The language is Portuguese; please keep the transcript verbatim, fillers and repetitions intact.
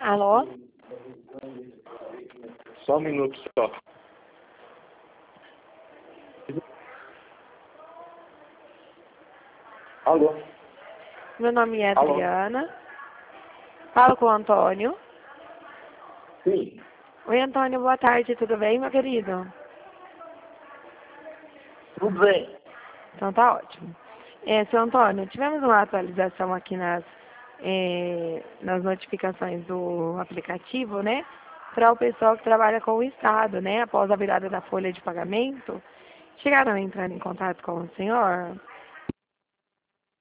Alô? Só um minuto só. Alô? Meu nome é Alô? Adriana. Falo com o Antônio. Sim. Oi, Antônio, boa tarde, tudo bem, meu querido? Tudo bem. Então tá ótimo. É, seu Antônio, tivemos uma atualização aqui nas, é, nas notificações do aplicativo, né? Para o pessoal que trabalha com o Estado, né? Após a virada da folha de pagamento. Chegaram a entrar em contato com o senhor?